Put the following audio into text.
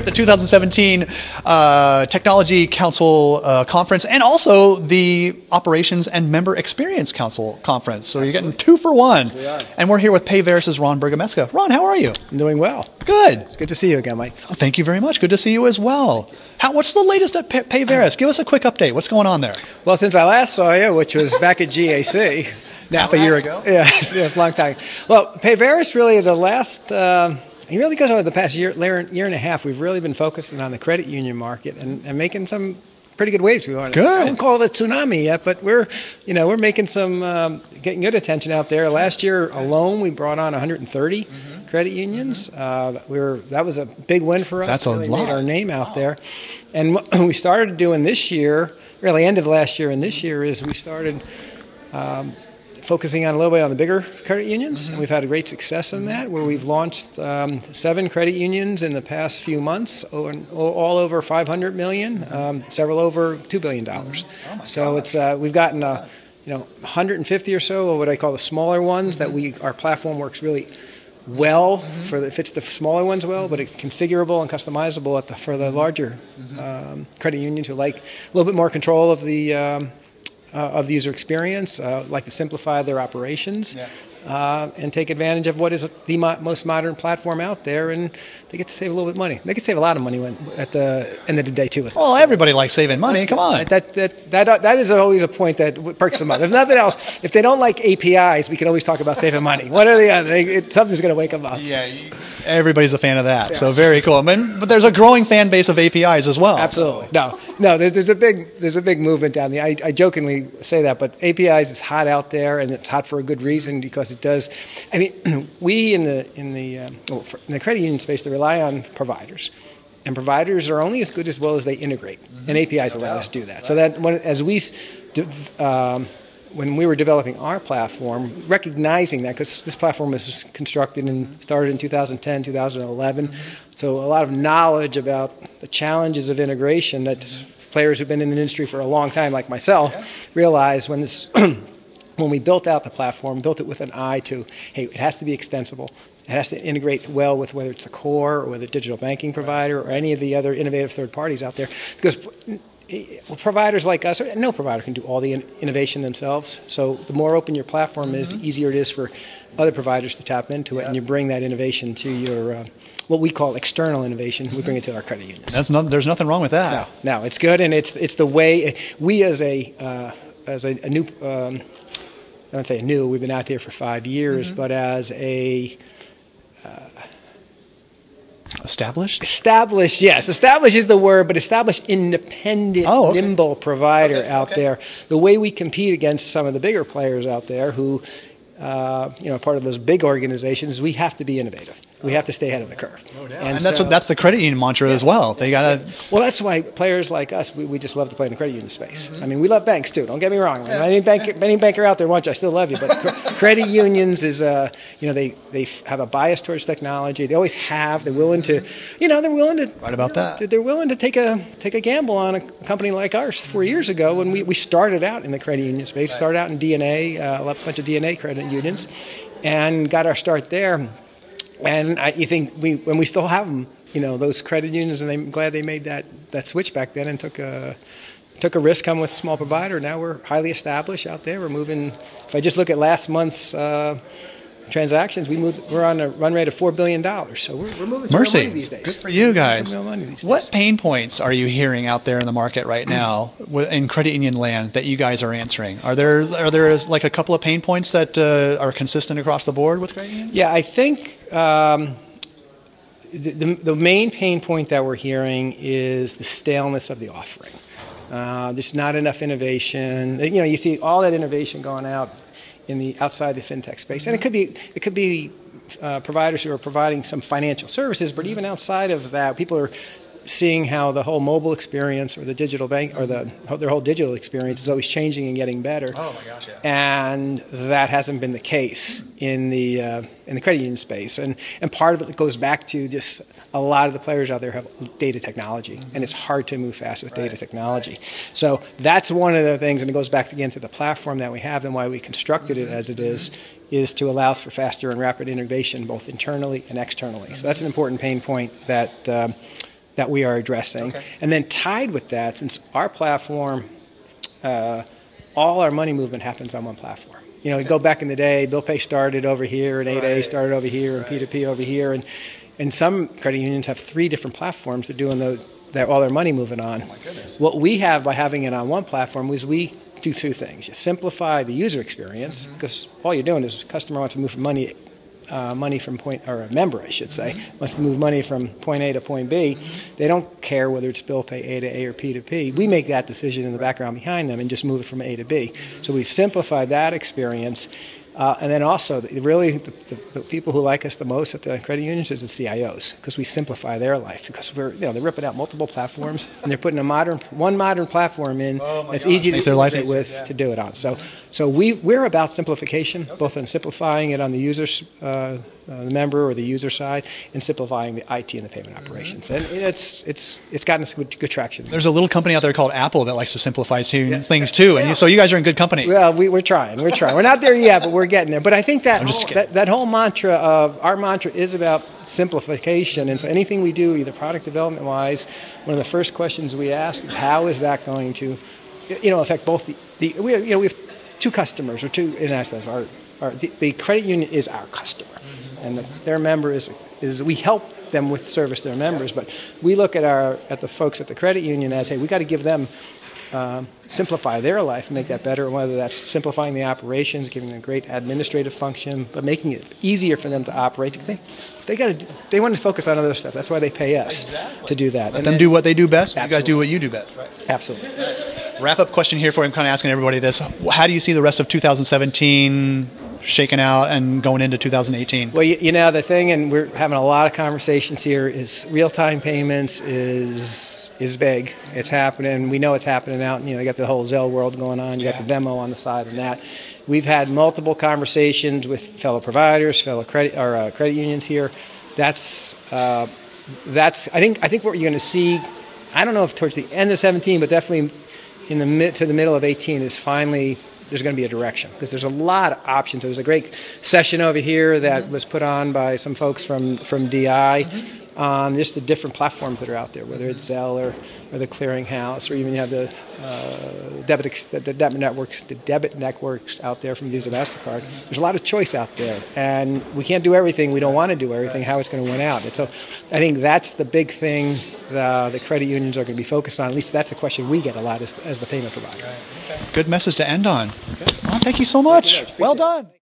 the 2017 Technology Council Conference and also the Operations and Member Experience Council Conference. So you're getting 2 for 1. We are. And we're here with Payveris' Ron Bergameska. Ron, how are you? I'm doing well. Good. It's good to see you again, Mike. Oh, thank you very much. Good to see you as well. What's the latest at Payveris? Give us a quick update. What's going on there? Well, since I last saw you, which was back at GAC. Half a year ago? Yeah, it's a long time. Well, Payveris really the last, really goes over the past year and a half, we've really been focusing on the credit union market and making some pretty good waves. Good. I wouldn't call it a tsunami yet, but we're making some, getting good attention out there. Last year alone, we brought on 130 credit unions. That was a big win for us. That's a lot. Made our name out there. And what we started doing this year, really end of last year and this year, is we started focusing on a little bit on the bigger credit unions, and we've had a great success in that, where we've launched 7 credit unions in the past few months, all over $500 million, several over $2 billion. So it's we've gotten 150 or so of what I call the smaller ones that our platform works really well it fits the smaller ones well, but it's configurable and customizable for the larger credit unions who like a little bit more control of the user experience, like to simplify their operations, and take advantage of what is the most modern platform out there, and they get to save a little bit of money. They can save a lot of money at the end of the day, too. Well, everybody likes saving money. Come on. That is always a point that perks them up. If nothing else, if they don't like APIs, we can always talk about saving money. One or the other. Something's going to wake them up. Yeah, everybody's a fan of that. Yeah. So very cool. But there's a growing fan base of APIs as well. Absolutely. No. There's a big movement down there. I jokingly say that, but APIs is hot out there, and it's hot for a good reason, because it does. I mean, we in the credit union space, they rely on providers, and providers are only as good as well as they integrate, and APIs allow us to do that. So that when we were developing our platform, recognizing that, because this platform was constructed and started in 2010, 2011, so a lot of knowledge about the challenges of integration that players who've been in the industry for a long time, like myself, realized when we built out the platform, built it with an eye to, hey, it has to be extensible. It has to integrate well with whether it's the core or with a digital banking provider or any of the other innovative third parties out there. Because providers like us, or no provider can do all the innovation themselves. So the more open your platform is, the easier it is for other providers to tap into it, and you bring that innovation to your what we call external innovation. We bring it to our credit unions. There's nothing wrong with that. No, it's good, and it's the way we as a new. I wouldn't say new, we've been out there for 5 years, but as a... Established? Established, yes. Established is the word, but established independent, nimble provider out there. The way we compete against some of the bigger players out there who, part of those big organizations, we have to be innovative. We have to stay ahead of the curve. No doubt. And that's the credit union mantra as well. They gotta. Well, that's why players like us, we just love to play in the credit union space. I mean, we love banks too. Don't get me wrong. Any banker out there wants you, I still love you. But credit unions is, they have a bias towards technology. They always have. They're willing to, they're willing to. Right about that. They're willing to take a gamble on a company like ours 4 years ago when we started out in the credit union space. Started out in DNA, a bunch of DNA credit unions, and got our start there. And you think when we still have them, those credit unions, and I'm glad they made that switch back then and took a risk coming with a small provider. Now we're highly established out there. We're moving. If I just look at last month's transactions, we're on a run rate of $4 billion. So we're moving some real money these days. Good for you guys. What pain points are you hearing out there in the market right now in credit union land that you guys are answering? Are there like a couple of pain points that are consistent across the board with credit unions? Yeah, I think the main pain point that we're hearing is the staleness of the offering. There's not enough innovation. You see all that innovation going out outside the fintech space, and it could be providers who are providing some financial services, but even outside of that, people are seeing how the whole mobile experience or the digital bank or their whole digital experience is always changing and getting better. Oh my gosh, yeah. And that hasn't been the case in the credit union space, and part of it goes back to just a lot of the players out there have data technology, and it's hard to move fast with data technology. So that's one of the things, and it goes back again to the platform that we have and why we constructed it as it is to allow for faster and rapid innovation both internally and externally. So that's an important pain point that that we are addressing. Okay. And then tied with that, since our platform, all our money movement happens on one platform. You know, we go back in the day, bill pay started over here, and 8A started over here, and P2P over here, and some credit unions have 3 different platforms they're doing all their money moving on. Oh my goodness. What we have by having it on one platform is we do 2 things. You simplify the user experience, because all you're doing is a customer wants to move money from a member, I should say, wants to move money from point A to point B. They don't care whether it's bill pay A to A or P to P. We make that decision in the background behind them and just move it from A to B. So we've simplified that experience. And then also, really, the people who like us the most at the credit unions is the CIOs, because we simplify their life. Because they're ripping out multiple platforms, and they're putting one modern platform in that's easy to integrate with to do it on. So we're about simplification, both in simplifying it on the user's the member or the user side, and simplifying the IT and the payment operations. And it's gotten us good traction. There's a little company out there called Apple that likes to simplify things too, and so you guys are in good company. Well, we're trying. We're not there yet, but we're getting there. But I think that whole mantra of our mantra is about simplification, and so anything we do, either product development wise, one of the first questions we ask is how is that going to, affect both we have 2 customers or 2 in essence. The credit union is our customer, and their member is we help them with service their members, but we look at the folks at the credit union as, hey, we got to give them simplify their life and make that better, whether that's simplifying the operations, giving them a great administrative function, but making it easier for them to operate. They want to focus on other stuff. That's why they pay us to do that. Let them do what they do best. Absolutely. You guys do what you do best, right? Absolutely. Wrap-up question here for you. I'm kind of asking everybody this. How do you see the rest of 2017 shaking out and going into 2018? Well, the thing, and we're having a lot of conversations here, is real-time payments is big. It's happening. We know it's happening out. You got the whole Zelle world going on. You got the Venmo on the side and that. We've had multiple conversations with fellow providers, fellow credit unions here. That's I think what you're going to see. I don't know if towards the end of 17, but definitely in to the middle of 18 is finally there's going to be a direction, because there's a lot of options. There was a great session over here that was put on by some folks from DI on just the different platforms that are out there, whether it's Zelle or the clearinghouse, or even you have the debit networks out there from Visa, MasterCard. There's a lot of choice out there, and we can't do everything. We don't want to do everything. How it's going to win out. And so I think that's the big thing the credit unions are going to be focused on. At least that's the question we get a lot as the payment provider. Good message to end on. Okay. Well, thank you so much. Well done.